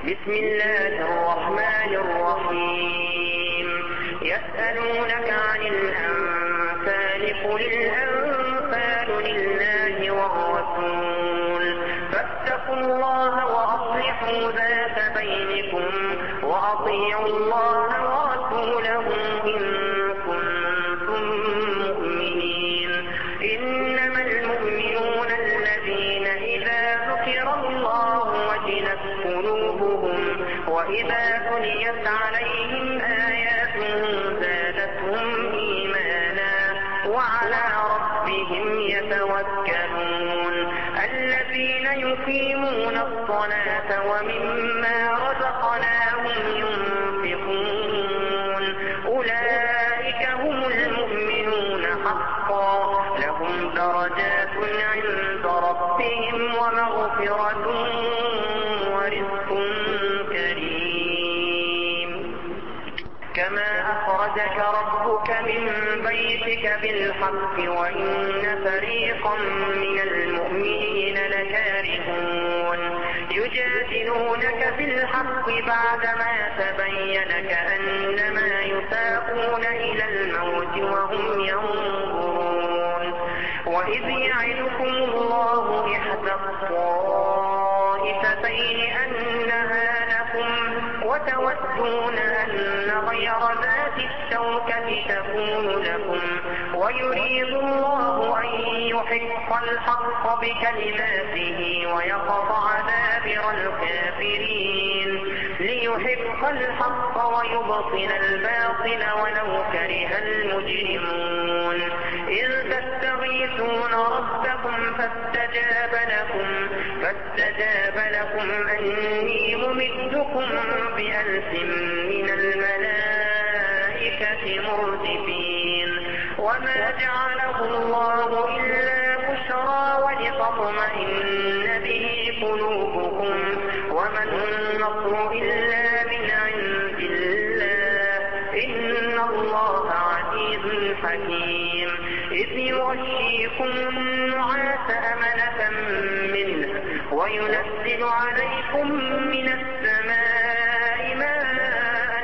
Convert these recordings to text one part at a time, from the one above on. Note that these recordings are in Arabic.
بسم الله الرحمن الرحيم. يسألونك عن الأنفال قل الأنفال لله والرسول فاتقوا الله وأصلحوا ذات بينكم وأطيعوا الله ورسوله إن كنتم مؤمنين. إنما المؤمنون الذين إذا ذكر الله وجلت قلوبهم وإذا تليت عليهم آياته زادتهم إيمانا وعلى ربهم يتوكلون. الذين يقيمون الصلاة ومما رزقناهم ينفقون أولئك هم المؤمنون حقا لهم درجات عند ربهم ومغفرة ورزق كريم. كما أخرجك ربك من بيتك بالحق وإن فريقا من المؤمنين لكارهون يجادلونك في الحق بعدما تبين كأنما يساقون إلى الموت وهم ينظرون. وإذ يعدكم الله إحدى الطائفتين أنها لكم وتودون أن غير ذات الشوكة تكون لكم ويريد الله أن يحق الحق بكلماته ويقطع دابر الكافرين ليحق الحق ويبطل الباطل ولو كره المجرمون. إذ تستغيثون ربكم فاستجاب لكم أني ممدكم بألف من الملائكة مردفين. وما جعله الله إلا بشرى ولتطمئن به قلوبكم وما النصر إلا من عند الله إن الله عزيز حكيم. إذ يغشيكم النعاس أمنة منه وينزل عليكم من السماء ماء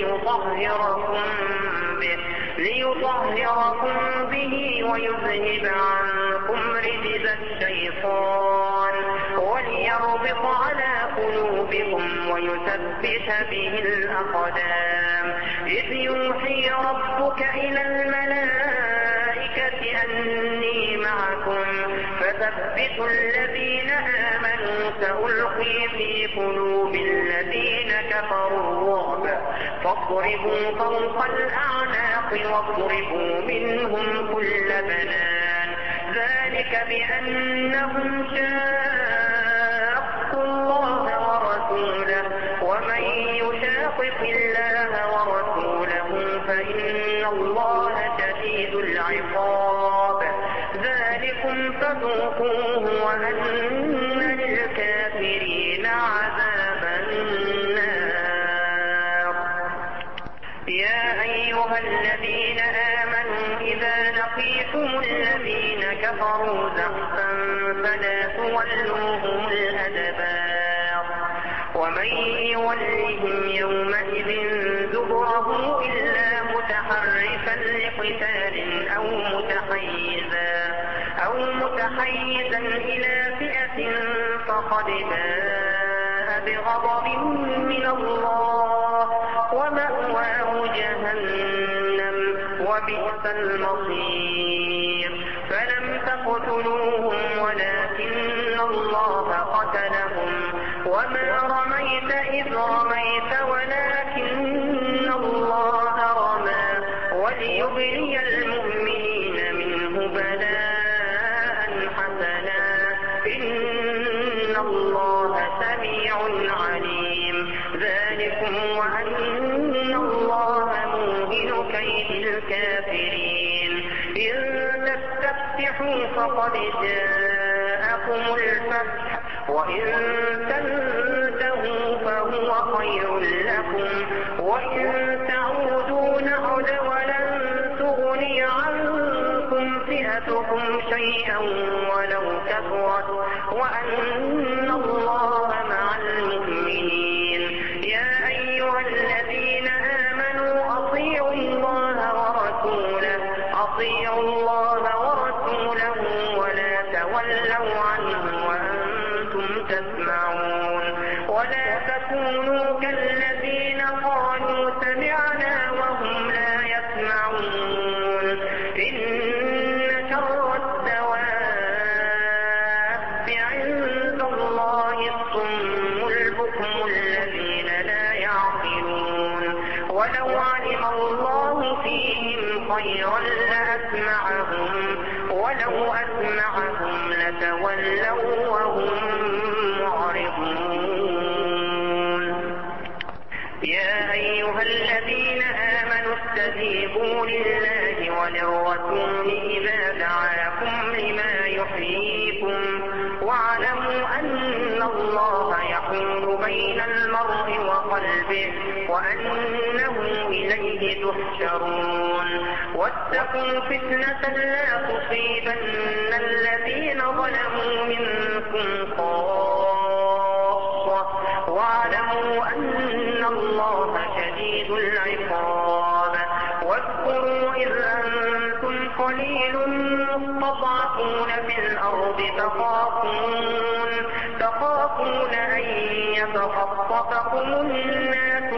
ليطهركم به ويذهب عنكم رجز الشيطان وليربط على قلوبكم ويثبت به الأقدام. إذ يوحي ربك إلى الملائكة أني معكم فثبتوا الذين آمنوا سألقي في قلوب الذين كفروا الرعب فاضربوا فوق الأعناق واضربوا منهم كل بنان ذلك بأنهم شاقوا الله ورسوله ومن يشاقق الله ورسوله فإن الله شديد العقاب. ذلكم فذوقوه وأن للكافرين عذاب النار. يا أيها الذين آمنوا إذا لقيتم الذين كفروا زحفا فلا تولوهم الأدبار ومن يولهم يومئذ دبره إلا متحرفا لقتال أو متحيزا إلى فئة فقد باء بغضب من الله ومأواه جهنم وبئس المصير. فلم تقتلوهم ولكن الله قتلهم وما رميت إذ رميت ولكن الله رمى وليبلي المؤمنين منه بلاء حسنا إن الله سميع عليم. ذلكم وأن الله موهن كيد الكافرين. إن تستفتحوا فقد جاءكم الفتح وإن تنتهوا فهو خير لكم وإن تعودوا نعد ولن تغني عنكم فئتكم شيئا ولو كثرت وأن الله مع المؤمنين. تولوا عنه وأنتم تسمعون ولا تكونوا كالذين قالوا سمعنا وهم لا يسمعون إن شر الدواب عند الله الصم البكم الذين لا يعقلون ولو علم الله فيهم خيرا لأسمعهم ولو أسمعهم لتولوا وهم معرضون يا أيها الذين آمنوا استجيبوا لله وللرسول إذا دعاكم لما يحييكم واعلموا أن الله يحول بين المرء وقلبه وأنه إليه تحشرون واتقوا فتنة لا تصيبن الذين ظلموا منكم خاصة واعلموا أن الله شديد العقاب واذكروا إذ أنتم قليل مستضعفون في الأرض تخافون أن يتخطفكم الناس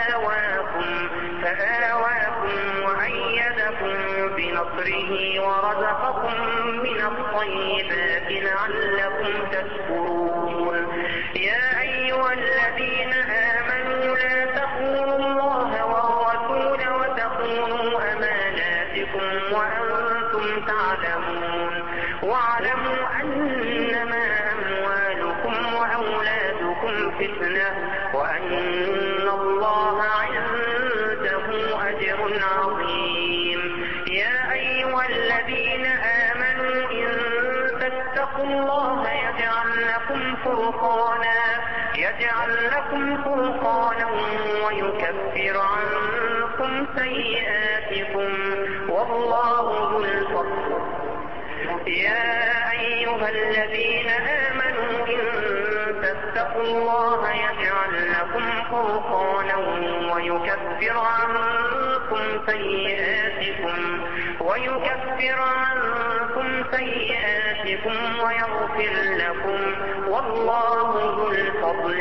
فآواكم وأيدكم بنصره ورزقكم من الطيبات لعلكم تشكرون يا أيها الذين آمنوا لا تخونوا الله والرسول وتخونوا أماناتكم وأنتم تعلمون واعلموا أنما أموالكم وأولادكم فتنة وأن الله عنده أجر عظيم يا أيها الذين آمنوا إن تتقوا الله يجعل لكم فرقانا ويكفر عنكم سيئاتكم والله ذو الفضل يا أيها الذين آمنوا إن تتقوا الله يجعل لكم فرقانا ويكفر عنكم سيئاتكم ويغفر لكم والله ذو الفضل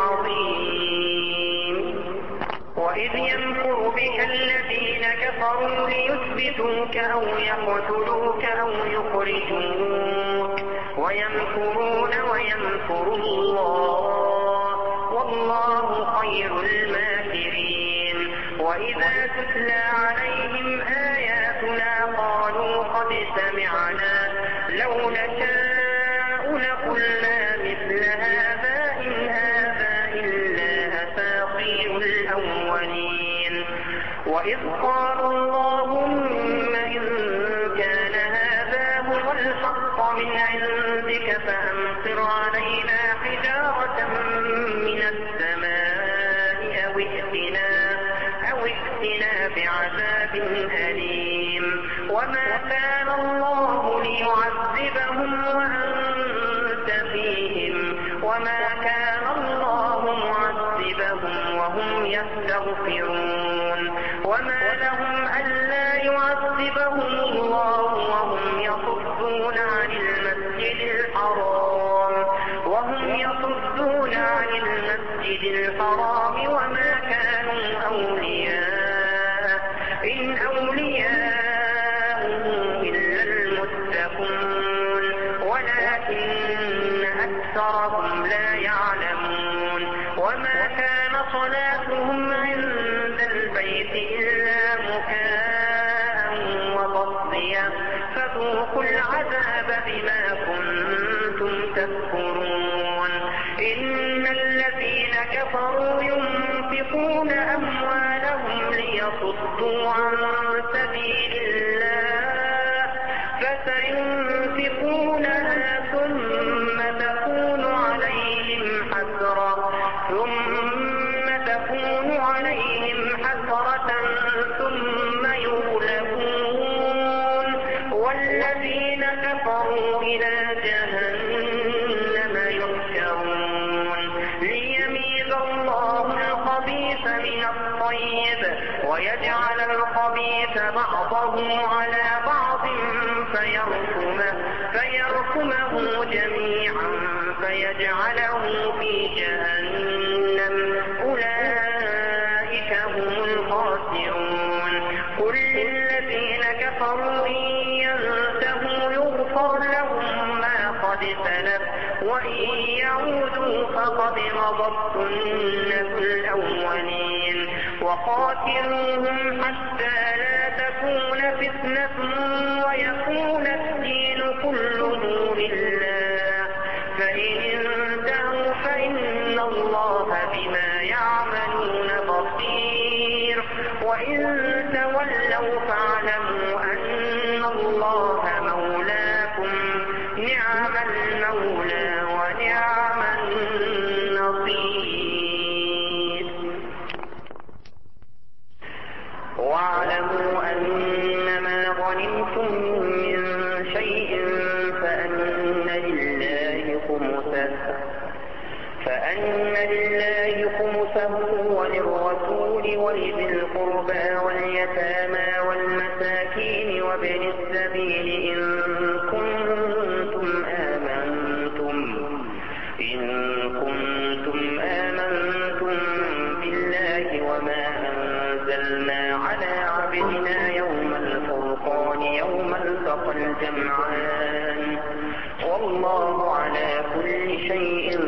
العظيم وإذ يمكر بك الذين كفروا ليثبتوك أو يقتلوك أو يخرجوك ويمكرون ويمكر الله والله خير الماكرين وإذا تتلى عليهم آياتنا قالوا قد سمعنا لو نشاء لقلنا مثل هذا إن هذا إلا أساطير الأولين وإذ قالوا اللهم إن كان هذا هو الحق من عندك فأمطر علينا حجارة من السماء أو ائتنا بعذاب أليم وما كان الله ليعذبهم وأنت فيهم وما كان الله معذبهم وهم يستغفرون وما لهم ألا يعذبهم الله وهم يصدون عن المسجد الحرام وما كانوا أولياء إن أولياؤه إلا المتقون ولكن أكثرهم لا يعلمون وما كان صلاتهم عند البيت إلا مكاء وتصديا فذوقوا العذاب بما كنتم تكفرون إن الذين كفروا ينفقون أموالهم ليصدوا عن سبيل الله فسينفقونها ثم تكون عليهم حسرة ثم يغلبون والذين كفروا إلى جهنم يحشرون ليميز الله الخبيث من الطيب ويجعل الخبيث بعضه على بعض فيركمه جميعا فيجعله في جهنم أولئك هم الخاسرون قل للذين كفروا إن ينتهوا يغفر لهم ما قد سلف وإن يعودوا فقد مضت سنة الأولين وقاتلوهم حتى لا تكون فتنة ويكون الدين كله لله فإن انتهوا فإن الله بما يعملون بصير وإن تولوا فاعلموا أن الله مولاكم نعم المولى ونعم النصير واعلموا أنما غنمتم من شيء فأن لله خمسه وللرسول ولذي القربى واليتامى والمساكين وابن السبيل إن كنتم آمنتم بالله وما أنزلنا على عبدنا يوم الفرقان يوم التقى الجمعان والله على كل شيء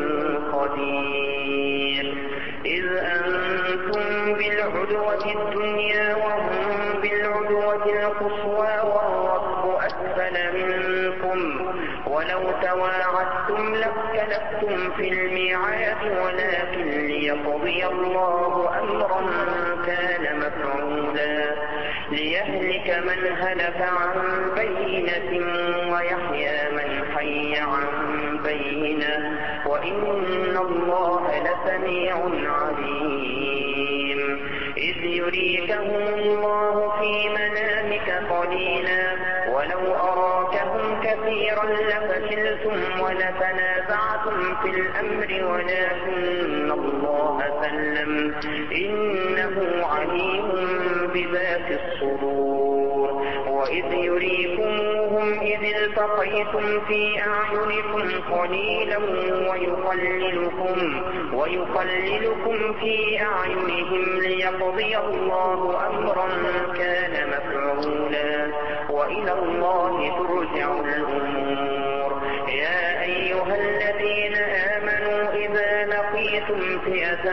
قدير إذ أنتم بالعدوة الدنيا وهم بالعدوة القصوى والركب أسفل منكم ولو تواعدتم لاختلفتم في الميعاد ولكن ليقضي الله أمرا كان مفعولا ليهلك من هلك عن بينة ويحيى من حي عن بينة وإن الله لسميع عليم إذ يريكهم الله في منامك قليلا ولو أراكهم كثيرا لفشلتم ولتنازعتم في الأمر ولكن الله سلم إنه عليم بذات الصدور وإذ يريكموهم إذ التقيتم في أعينكم قليلا ويقللكم في أعينهم ليقضي الله أمرا كان مفعولا وإلى الله ترجع الأمور يا أيها الذين آمنوا إذا لقيتم فئة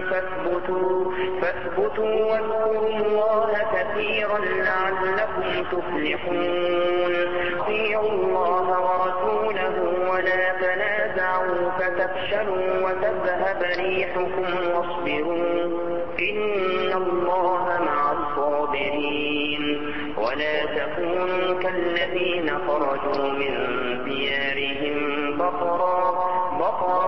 فاثبتوا واذكروا الله كثيرا لعلكم تفلحون اطيعوا الله ورسوله ولا تنازعوا فتفشلوا وتذهب ريحكم واصبروا إن الله مع الصابرين ولا تكونوا كالذين خرجوا من ديارهم بطرا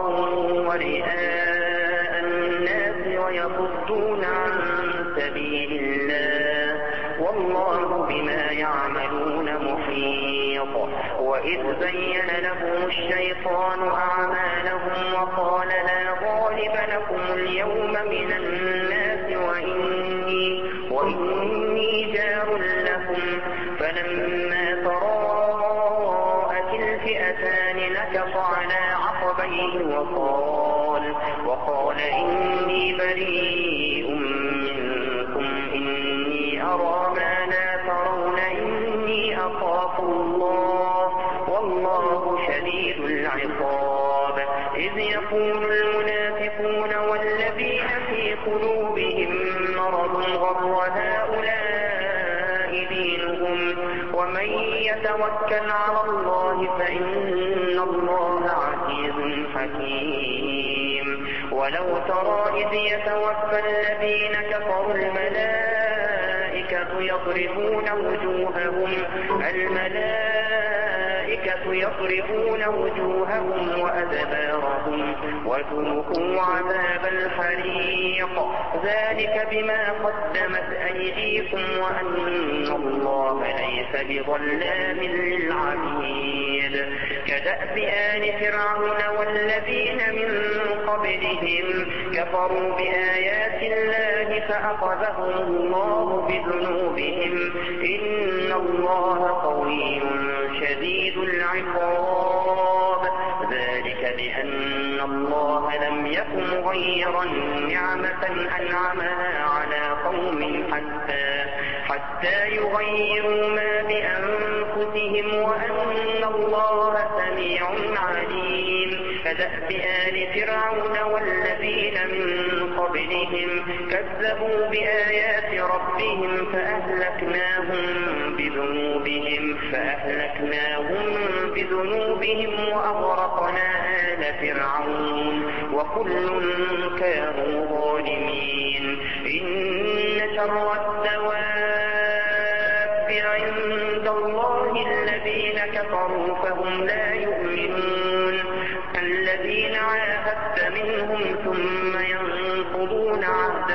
ورئاء الناس ويصدون عن سبيل الله والله بما يعملون محيط وإذ زين لهم الشيطان أعمالهم وقال لا غالب لكم اليوم من الناس وإني جار لكم فلما تراءت الفئتان نكص على عقبيه وقال إني بريء منكم إني أرى ما لا ترون إني أخاف الله والله شديد العقاب إذ يقول المنافقون والذين في قلوبهم مرض غر هؤلاء دينهم ومن يتوكل على الله فإن الله عزيز حكيم ولو ترى إذ يتوفى الذين كفروا الملائكة يضربون وجوههم وأدبارهم وذوقوا عذاب الحريق ذلك بما قدمت أيديكم وأن الله ليس بظلام للعبيد كدأب آل فرعون والذين من قبلهم كفروا بآيات الله فأخذهم الله بذنوبهم إن الله قوي شديد العقاب ذلك ذلك بأن الله لم يكن مغيرا نعمة أنعمها على قوم حتى يغيروا ما بأنفسهم وأن الله سميع عليم. كدأب آل فرعون والذين من قبلهم كذبوا بآيات ربهم فأهلكناهم بذنوبهم وأغرقنا آل فرعون وكل كانوا ظالمين. إن شر الدواب عند الله الذين كفروا فهم لا يؤمنون. الذين عاهدت منهم ثم ينقضون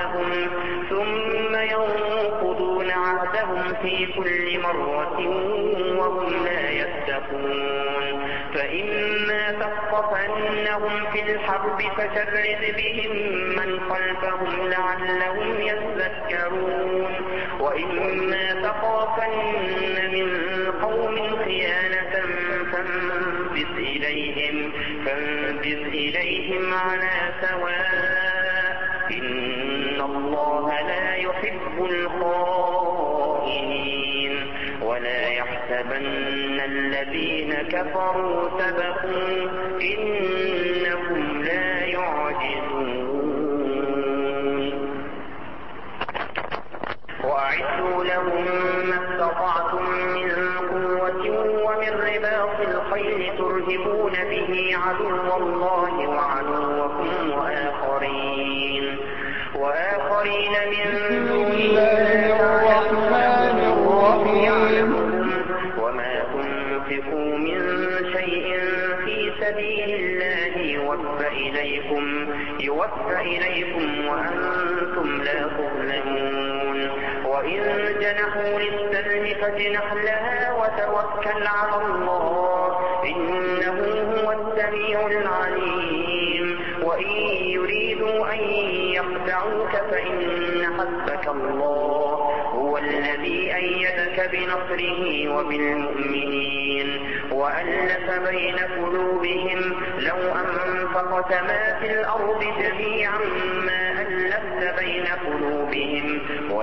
عهدهم في كل مرة وهم لا يتقون. فإما تثقفنهم في الحرب فشرد بهم من خلفهم لعلهم يذكرون. وإما تخافن من قوم خيانة فانبذ إليهم على سواء إن الله لا يحب الخائنين. ولا يحسبن الذين كفروا سبقوا إنهم لا يعجزون. وأعدوا لهم ما استطعتم من قوة ومن رباط الخيل ترهبون به عدو الله وعدوكم وآخرين من دون يعلمهم وما تنفقوا من شيء في سبيل الله يوفى إليكم وأنتم لا تظلمون. وإن جنحوا للسلم فاجنح لها وتوكل على الله إنه هو السميع العليم. وإن يريدوا أن يخدعوك فإن حسبك الله هو الذي أيدك بنصره وبالمؤمنين وألف بين قلوبهم لو أنفقت ما في الأرض جميعا ما ألفت بين قلوبهم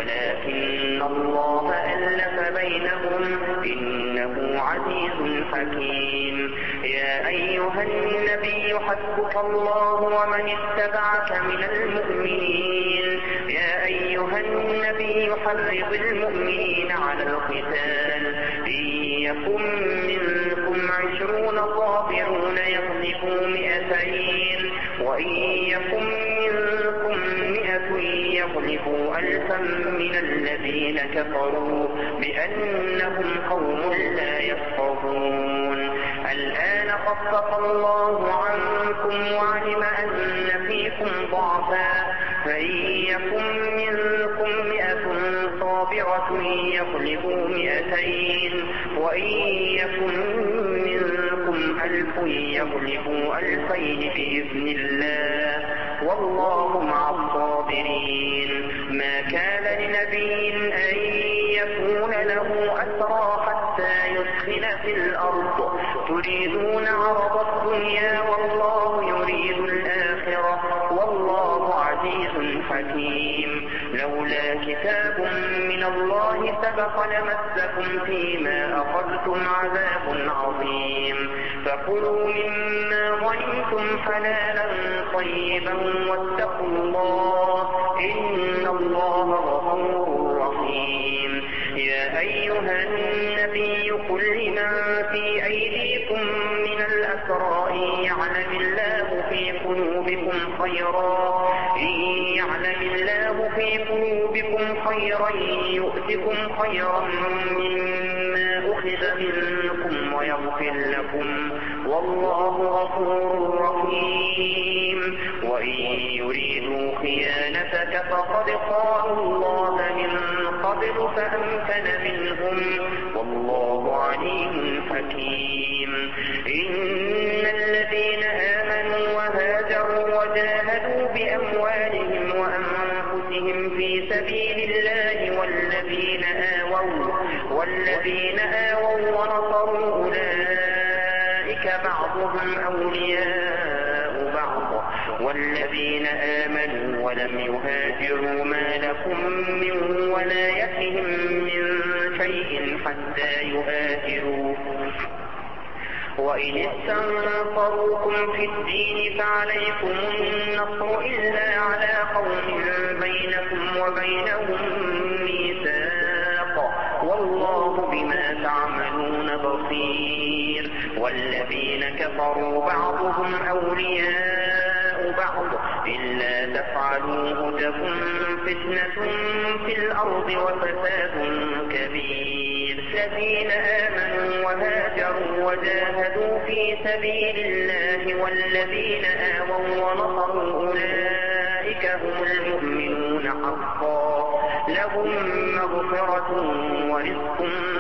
ولكن الله ألف بينهم إنه عزيز حكيم. يا أيها النبي حسبك الله ومن اتبعك من المؤمنين. يا أيها النبي حرض المؤمنين على القتال إن يكن منكم 20 صابرون يغلبوا 200 وإن يكن منكم 100 يغلبوا 1000 من الذين كفروا بأنهم قوم لا يفقهون. الآن خفف الله عنكم وعلم أن فيكم ضعفا فإن يكن منكم 100 صابرة يغلبوا 200 وإن يكن منكم 1000 يغلبوا 2000 بإذن الله والله مع الصابرين. ما كان لنبي أن يكون له أسرى حتى يسخن في الأرض تريدون عرض الدنيا والله يريد الآخرة والله عزيز حكيم. لولا كتاب من الله سبق لمسكم فيما أخذتم عذاب عظيم. فكلوا مما غنمتم حلالا طيبا واتقوا الله إن الله غفور رحيم. يا أيها النبي قل لمن في أيديكم من الأسرى إن يعلم الله في قلوبكم خيرا يؤتكم خيرا مما أخذ منكم ويغفر لكم والله غفور رحيم. وإن يريدوا خيانتك فقد خانوا الله من قبل فأمكن منهم والله عليم حكيم. إن الذين آمنوا وهاجروا وجاهدوا بأموالهم وأنفسهم في سبيل الله والذين آووا ونصروا أولئك بعضهم أولياء والذين آمنوا ولم يهاجروا ما لكم من ولايتهم من شيء حتى يهاجروا وإن استنصروكم في الدين فعليكم النصر إلا على قوم بينكم وبينهم ميثاق والله بما تعملون بصير. والذين كفروا بعضهم أولياء بعض إلا تفعلوه تكن فتنة في الأرض وفساد كبير. الذين آمنوا وهاجروا وجاهدوا في سبيل الله والذين آووا ونصروا أولئك هم المؤمنون حقا لهم مغفرة ورزق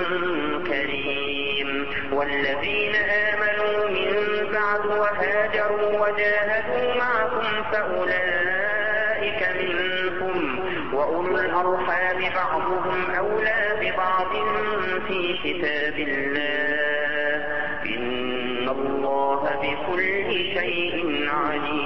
كريم. والذين آمنوا من بعد وهاجروا وجاهدوا معكم فأولئك منكم وأولو الأرحام بعضهم أولى ببعض في كتاب الله إن الله بكل شيء عليم.